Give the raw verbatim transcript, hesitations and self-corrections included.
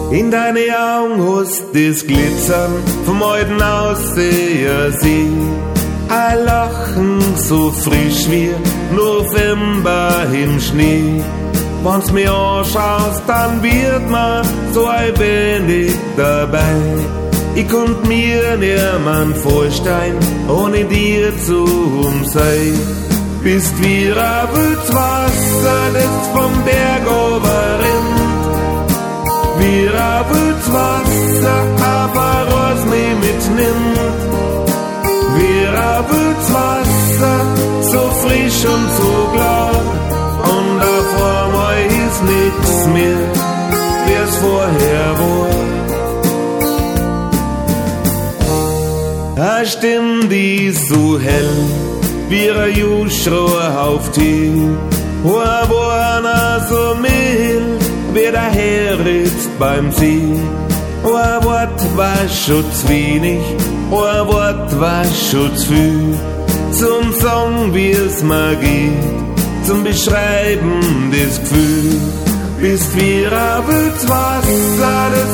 In deine Augen hast das Glitzern vom alten Ausseher See. Ein Lachen so frisch wie November im Schnee. Wenn's mir anschaust, dann wird man so ein wenig dabei. Ich konnt mir niemand vorstellen, ohne dir zu sein. Bist wie ein wildes Wasser, das vom Berg runterrinnt. Wie ein wildes Wasser, aber was mich mitnimmt. Wie ein wildes Wasser, so frisch und so klar. Und auf einmal ist nichts mehr, wie's vorher war. Eine Stimme, die ist so hell, wie ein Juschrohr auf Tee. Ein Warner so mild, wie der Herr ritzt beim See. Ein Wort war schon zu wenig, ein Wort war schon zu viel. Zum Song, wie es mir geht, zum Beschreiben des Gefühls. Bist wie ein wildes Wasser, das